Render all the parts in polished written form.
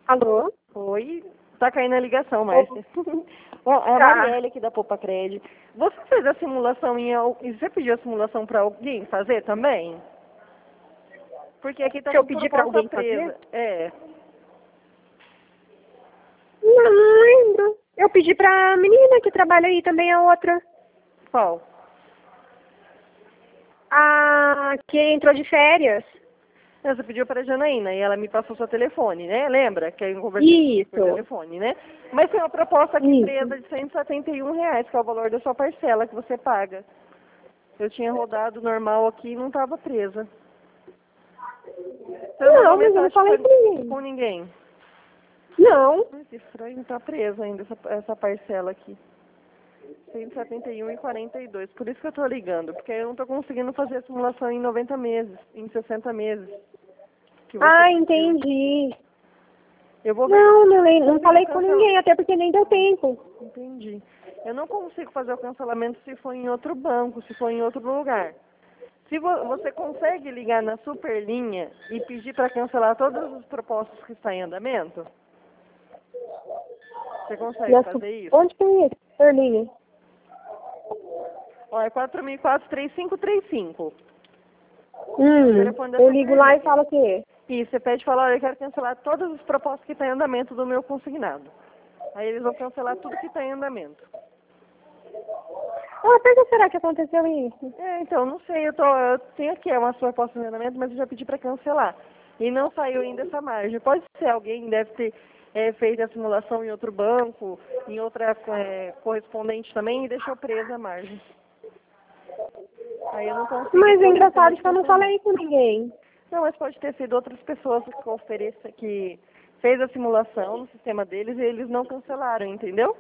Alô? Oi, tá caindo a ligação, Márcia. Ó, a Tá. Marielle aqui da Poupa Crédito. Você fez a simulação e você pediu a simulação para alguém fazer também? Porque aqui tá Que eu com pedi pra proposta alguém presa. fazer? É. Não lembro. Eu pedi pra menina que trabalha aí também, a outra. Qual? A que entrou de férias. Você pediu para a Janaína e ela me passou seu telefone, né? Lembra que eu conversei por Isso. telefone, né? Mas tem uma proposta aqui Isso. presa de R$ 171, que é o valor da sua parcela que você paga. Eu tinha rodado normal aqui e não estava presa. Você Não, mandou mas eu não mensagem falei com ninguém. com ninguém? Não. Ai, que estranho, tá presa ainda essa parcela aqui. R$ 171,42. Por isso que eu tô ligando, porque eu não tô conseguindo fazer a simulação em 90 meses, em 60 meses. Que você Ah, pediu. entendi. Eu vou ver se Não, eu não consigo falei com cancelar. ninguém, até porque nem deu tempo. Entendi. Eu não consigo fazer o cancelamento se for em outro banco, se for em outro lugar. Se você consegue ligar na Superlinha e pedir para cancelar todas as propostas que estão em andamento? Você consegue fazer isso? Onde que é isso? Perlinha. Ó, é 4004-3535. Eu ligo lá e falo o quê? E você pede e fala, olha, eu quero cancelar todas as propostas que estão em andamento do meu consignado. Aí eles vão cancelar tudo que está em andamento. Ah, por que será que aconteceu isso? Então, não sei, eu tenho aqui uma proposta de andamento, mas eu já pedi para cancelar. E não saiu ainda essa margem. Pode ser alguém, deve ter feito a simulação em outro banco, em outra correspondente também, e deixou presa a margem. Aí eu não consigo. Mas é engraçado que eu não falei com ninguém. Não, mas pode ter sido outras pessoas que fez a simulação no sistema deles e eles não cancelaram, entendeu?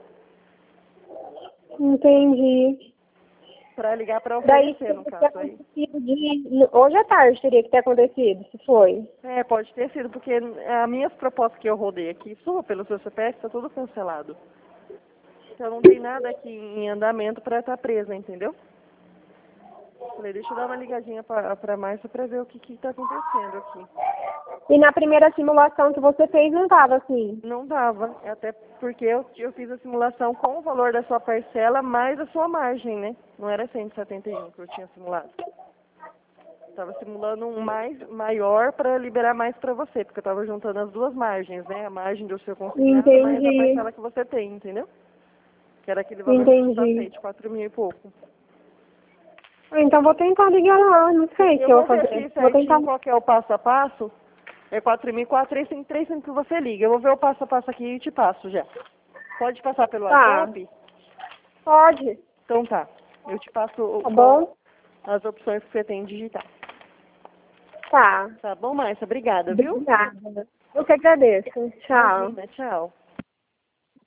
Entendi. Para ligar para Daí, oferecer, no teria que ter caso aí. acontecido hoje à tarde teria que ter acontecido, se foi. Pode ter sido, porque as minhas propostas que eu rodei aqui, sua pelo seu CPF, está tudo cancelado. Então não tem nada aqui em andamento para estar presa, entendeu? Falei, deixa eu dar uma ligadinha para a Márcia para ver o que está acontecendo aqui. E na primeira simulação que você fez não estava assim? Não dava, até porque eu fiz a simulação com o valor da sua parcela mais a sua margem, né? Não era 171 que eu tinha simulado. Estava simulando um maior para liberar mais para você, porque eu estava juntando as duas margens, né? A margem do seu consignado mais a Entendi. parcela que você tem, entendeu? Que era aquele valor que eu Entendi. de 4 mil e pouco. Então vou tentar ligar lá, não sei o que Eu eu vou vou ver fazer. aqui Vou tentar. certinho qual que é o passo a passo. É 4.004-3535 que você liga. Eu vou ver o passo a passo aqui e te passo já. Pode passar pelo Tá. WhatsApp? Pode. Então tá. Eu te passo Tá bom? as opções que você tem de digitar. Tá. Tá bom, Márcia? Obrigada, viu? Obrigada. Eu que agradeço. Tchau. Imagina, tchau.